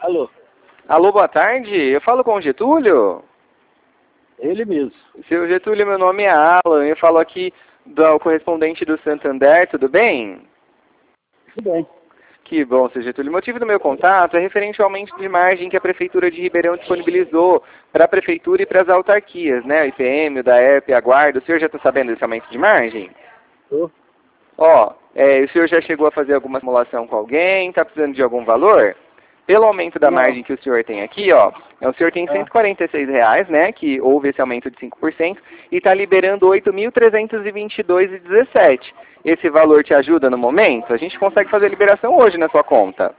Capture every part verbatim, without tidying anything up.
Alô? Alô, boa tarde. Eu falo com o Getúlio? Ele mesmo. Seu Getúlio, meu nome é Alan. Eu falo aqui do correspondente do Santander, tudo bem? Tudo bem. Que bom, seu Getúlio. O motivo do meu contato é referente ao aumento de margem que a Prefeitura de Ribeirão disponibilizou para a Prefeitura e para as autarquias, né? O I P M, o DAERP, a Guarda. O senhor já está sabendo desse aumento de margem? Tô. Ó, é, o senhor já chegou a fazer alguma simulação com alguém? Está precisando de algum valor? Pelo aumento da Não. margem que o senhor tem aqui, ó, o senhor tem cento e quarenta e seis reais, né, que houve esse aumento de cinco por cento, e está liberando oito mil trezentos e vinte e dois reais e dezessete centavos. Esse valor te ajuda no momento? A gente consegue fazer a liberação hoje na sua conta.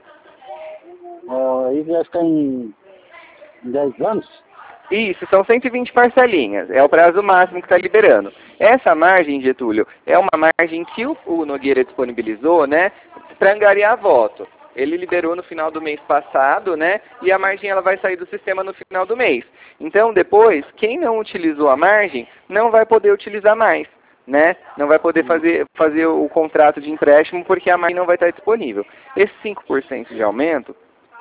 Ó, aí vai ficar em em dez anos? Isso, são cento e vinte parcelinhas, é o prazo máximo que está liberando. Essa margem, Getúlio, é uma margem que o, o Nogueira disponibilizou, né, para angariar voto. Ele liberou no final do mês passado, né, e a margem ela vai sair do sistema no final do mês. Então, depois, quem não utilizou a margem, não vai poder utilizar mais, né, não vai poder fazer, fazer o contrato de empréstimo porque a margem não vai estar disponível. Esse cinco por cento de aumento,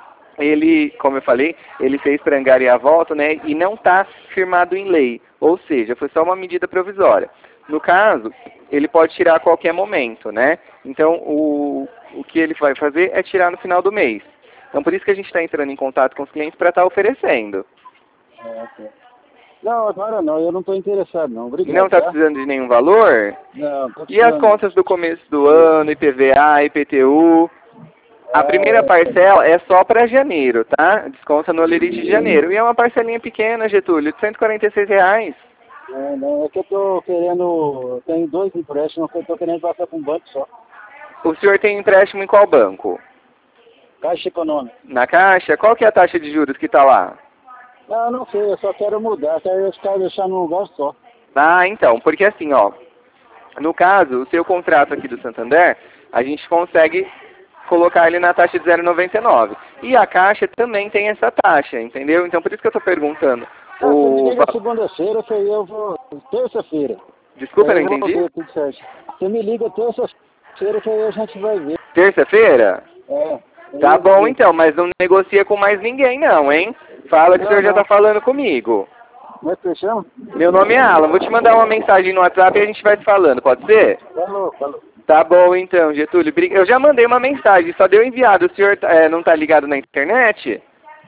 ele, como eu falei, ele fez para angariar voto, né, e não está firmado em lei, ou seja, foi só uma medida provisória. No caso, ele pode tirar a qualquer momento, né? Então, o, o que ele vai fazer é tirar no final do mês. Então, por isso que a gente está entrando em contato com os clientes para estar oferecendo. É, ok. Não, agora não, eu não estou interessado não. Obrigado. Não está tá? precisando de nenhum valor? Não, tô E as precisando. contas do começo do ano, I P V A, I P T U? A primeira parcela é só para janeiro, tá? Desconta no Olerite de janeiro. E é uma parcelinha pequena, Getúlio, de cento e quarenta e seis reais. É, não, é que eu tô querendo, eu tenho dois empréstimos que eu tô querendo passar para um banco só. O senhor tem empréstimo em qual banco? Caixa Econômica. Na Caixa? Qual que é a taxa de juros que está lá? Não, eu não sei, eu só quero mudar, quero ficar deixar num lugar só. Ah, então, porque assim, ó, no caso, o seu contrato aqui do Santander, a gente consegue colocar ele na taxa de zero vírgula noventa e nove. E a Caixa também tem essa taxa, entendeu? Então, por isso que eu estou perguntando. Ah, você me O... liga segunda-feira, que aí eu vou, terça-feira. Desculpa, eu Aí não eu vou entendi. ver tudo certo. Você me liga terça-feira, que aí a gente vai ver. Terça-feira? É. Tá aí bom, ver. então, mas não negocia com mais ninguém, não, hein? Fala que Não, o senhor já não. está falando comigo. Como é que você chama? Meu nome é Alan, vou te mandar uma mensagem no WhatsApp e a gente vai se falando, pode ser? Falou, falou. Tá bom, então, Getúlio. Eu já mandei uma mensagem, só deu enviado. O senhor é, não tá ligado na internet?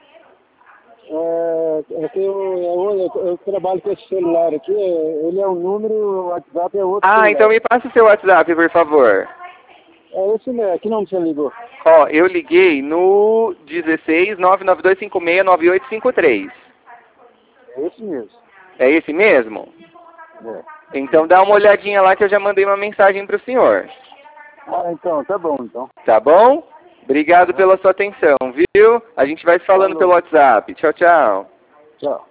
É, é que eu, eu, eu, eu trabalho com esse celular aqui, ele é um número, o WhatsApp é outro Ah, celular. então me passa o seu WhatsApp, por favor. É esse mesmo, que nome você ligou? Ó, eu liguei no dezesseis, nove nove dois cinco seis, nove oito cinco três. É esse mesmo. É esse mesmo? É. Então dá uma olhadinha lá que eu já mandei uma mensagem pro senhor. Ah, então, tá bom, então. Tá bom? Obrigado pela sua atenção, viu? A gente vai se falando Falou. pelo WhatsApp. Tchau, tchau. Tchau.